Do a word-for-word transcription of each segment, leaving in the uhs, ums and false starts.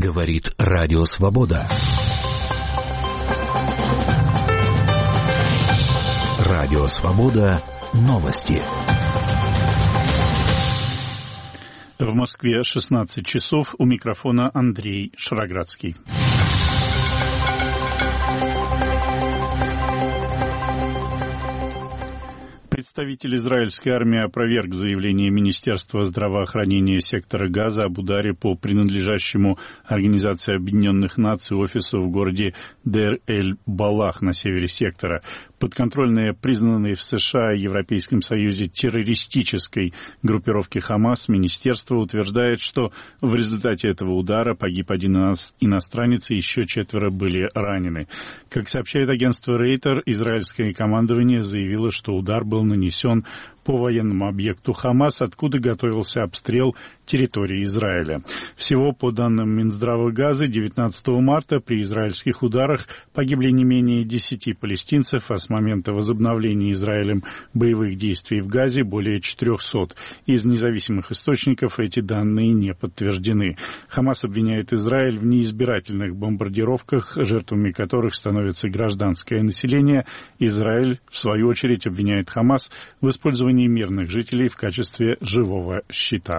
Говорит Радио Свобода. Радио Свобода. Новости. В Москве шестнадцать часов. У микрофона Андрей Шароградский. Представитель израильской армии опроверг заявление Министерства здравоохранения сектора Газа об ударе по принадлежащему Организации Объединенных Наций офису в городе Дейр-эль-Балах на севере сектора. Подконтрольные признанные в США и Европейском Союзе террористической группировки Хамас, министерство утверждает, что в результате этого удара погиб один иностранец и еще четверо были ранены. Как сообщает агентство Рейтер, израильское командование заявило, что удар был нанесен по военному объекту Хамас, откуда готовился обстрел территории Израиля. Всего, по данным Минздрава Газы, девятнадцатого марта при израильских ударах погибли не менее десяти палестинцев, а с момента возобновления Израилем боевых действий в Газе более четырехсот. Из независимых источников эти данные не подтверждены. Хамас обвиняет Израиль в неизбирательных бомбардировках, жертвами которых становится гражданское население. Израиль, в свою очередь, обвиняет Хамас в использовании мирных жителей в качестве живого щита.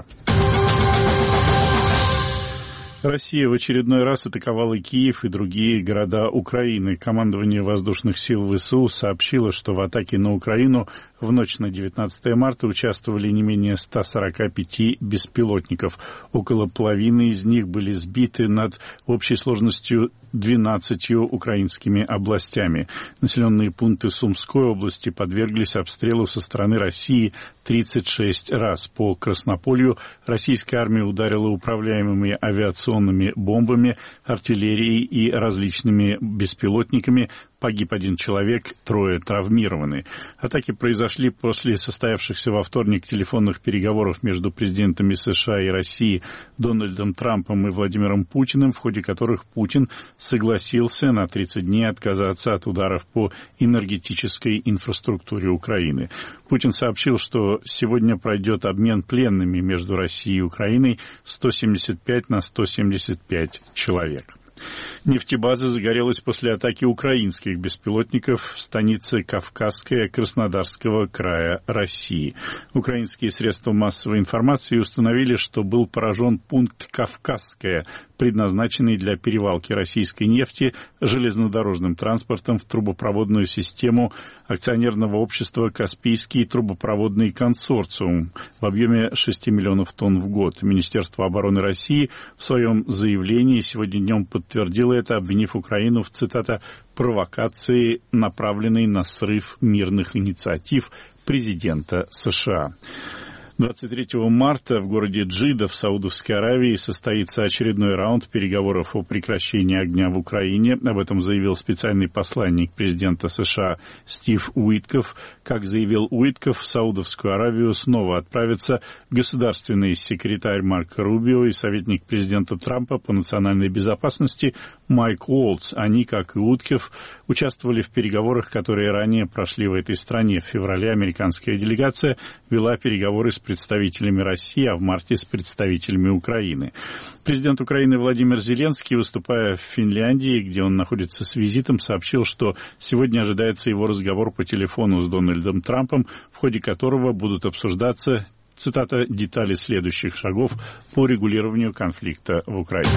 Россия в очередной раз атаковала Киев и другие города Украины. Командование воздушных сил ВСУ сообщило, что в атаке на Украину в ночь на девятнадцатое марта участвовали не менее ста сорока пяти беспилотников. Около половины из них были сбиты над общей сложностью двенадцатью украинскими областями. Населенные пункты Сумской области подверглись обстрелу со стороны России тридцать шесть раз. По Краснополью российская армия ударила управляемыми авиационными бомбами, артиллерией и различными беспилотниками. Погиб один человек, трое травмированы. Атаки произошли после состоявшихся во вторник телефонных переговоров между президентами США и России Дональдом Трампом и Владимиром Путиным, в ходе которых Путин согласился на тридцать дней отказаться от ударов по энергетической инфраструктуре Украины. Путин сообщил, что сегодня пройдет обмен пленными между Россией и Украиной сто семьдесят пять на сто семьдесят пять человек. Нефтебаза загорелась после атаки украинских беспилотников в станице Кавказская Краснодарского края России. Украинские средства массовой информации установили, что был поражен пункт Кавказская, предназначенный для перевалки российской нефти железнодорожным транспортом в трубопроводную систему акционерного общества «Каспийский трубопроводный консорциум» в объеме шести миллионов тонн в год. Министерство обороны России в своем заявлении сегодня днем подтвердило это, обвинив Украину в, цитата, «провокации, направленной на срыв мирных инициатив президента США». двадцать третьего марта в городе Джидда в Саудовской Аравии состоится очередной раунд переговоров о прекращении огня в Украине. Об этом заявил специальный посланник президента США Стив Уитков. Как заявил Уитков, в Саудовскую Аравию снова отправятся государственный секретарь Марко Рубио и советник президента Трампа по национальной безопасности Майк Уолтс. Они, как и Уитков, участвовали в переговорах, которые ранее прошли в этой стране. В феврале американская делегация вела переговоры с представителями России, а в марте с представителями Украины. Президент Украины Владимир Зеленский, выступая в Финляндии, где он находится с визитом, сообщил, что сегодня ожидается его разговор по телефону с Дональдом Трампом, в ходе которого будут обсуждаться, цитата, «детали следующих шагов по регулированию конфликта в Украине».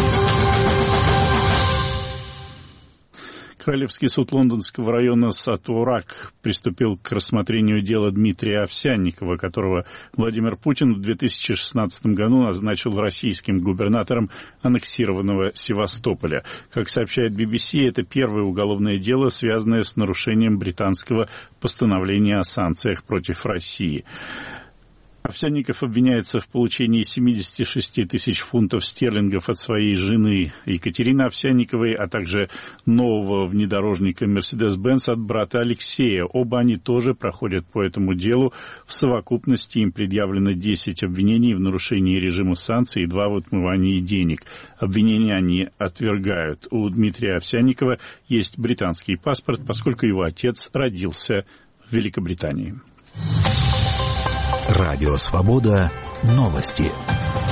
Королевский суд лондонского района Сатурак приступил к рассмотрению дела Дмитрия Овсянникова, которого Владимир Путин в две тысячи шестнадцатом году назначил российским губернатором аннексированного Севастополя. Как сообщает би би си, это первое уголовное дело, связанное с нарушением британского постановления о санкциях против России. Овсянников обвиняется в получении семидесяти шести тысяч фунтов стерлингов от своей жены Екатерины Овсянниковой, а также нового внедорожника Mercedes-Benz от брата Алексея. Оба они тоже проходят по этому делу. В совокупности им предъявлено десять обвинений в нарушении режима санкций и два в отмывании денег. Обвинения они отвергают. У Дмитрия Овсянникова есть британский паспорт, поскольку его отец родился в Великобритании. Радио Свобода. Новости.